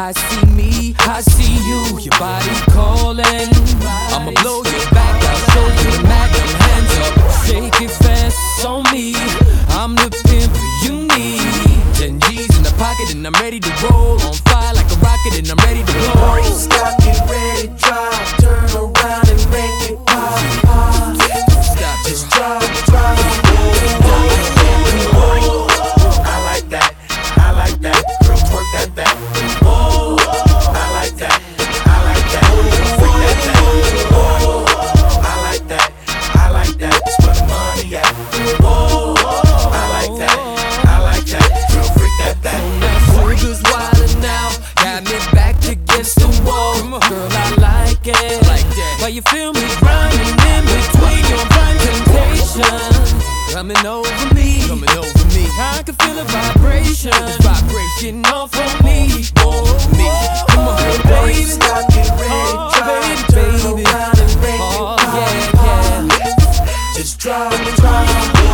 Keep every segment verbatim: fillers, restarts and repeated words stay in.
I see me, I see you, your body calling. I'ma blow your back, I'll show you the magnum. Hands up, shake it fast on me. I'm the pimp you need. Ten G's in the pocket and I'm ready to roll. On fire like a rocket and I'm ready to blow. Stop, get ready, drive, turn around and make it pop, pop. Stop, just drive, drive. I like that, I like that. Girl, twerk that back. Oh, I like that, I like that. Freak that back. Oh, I like that, I like that. That's where the money at. Oh, I like that, I like that. Girl, freak that back. Sugar's wildin' now, got me back against the wall. Girl, I like it, like that. Why you feel me grinding in between your blind temptation? Coming over me, coming over me. I can feel a vibration, vibration off on me, oh me. Come on, baby, Stop, get ready, oh drive, baby, turn baby. around and make Oh it pop, yeah, yeah. just drive, drive.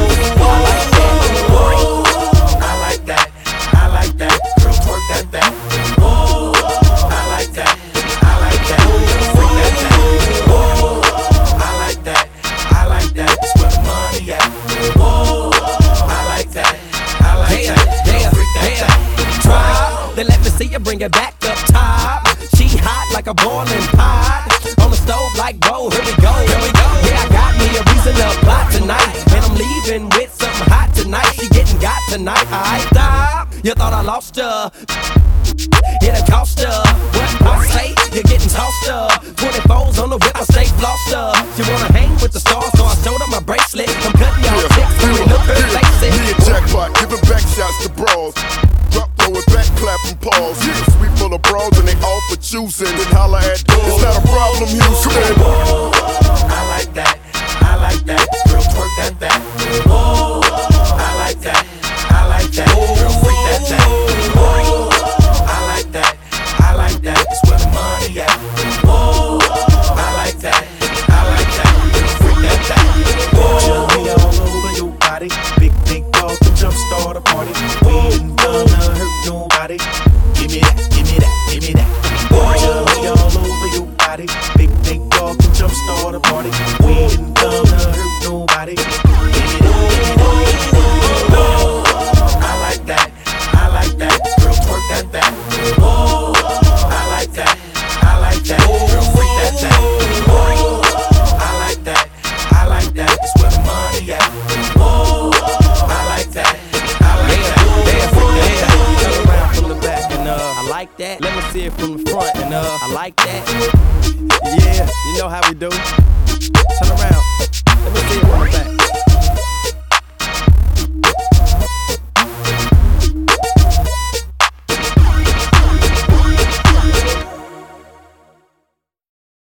Oh, I like that, I like that. Girl, twerk that back. Oh, I like that, I like that. Freak that back. Oh, I like that, I like that. That's where the money at. Oh, I like that, I like that. Girl, freak that back. Drop, then let me see you bring it back up top. She hot like a boiling pot. On the stove like, whoa, here we go, here we go. Yeah, I got me a reason to plot tonight. And I'm leaving with something hot tonight. She getting got tonight, I stop. You thought I lost her. It'll cost her. What I say, you're getting tossed up. twenty-fours on the whip, I stay flossed up. She wanna hang with the stars, so I showed her my bracelet. I'm cutting y'all Yeah, chicks, so we look her faces. Me and Jackpot, giving back shots to bras. Drop, throw it back, clap and pause. Yeah, sweet full of bras and they all for choosing. Then holla at, it's not a problem, Houston. Oh, I like that, I like that. Girl, twerk that back. Oh, I like that, I like that. Girl, freak that back. Oh, I like that, I like that. That's where the money at. Oh, I like that, I like that. Girl, freak that back. Oh, me all over your body. Big, big dog can jumpstart a party. We ain't gonna hurt nobody. Give me that, give me that, give me that. Oh, me all over your body. Big, big dog can jumpstart a party. We ain't gonna hurt nobody. Give me that, give me that, give me that. Oh, I like that, I like that. Girl, twerk that back. Oh, I like that, I like that. Girl, freak that back. Oh, I like that, I like that. That's where the money at. Oh, I like that, I like that. Freak that back. Turn around from the back and uh, I like that. Let me see it from the front and uh, I like that. Yeah, you know how we do.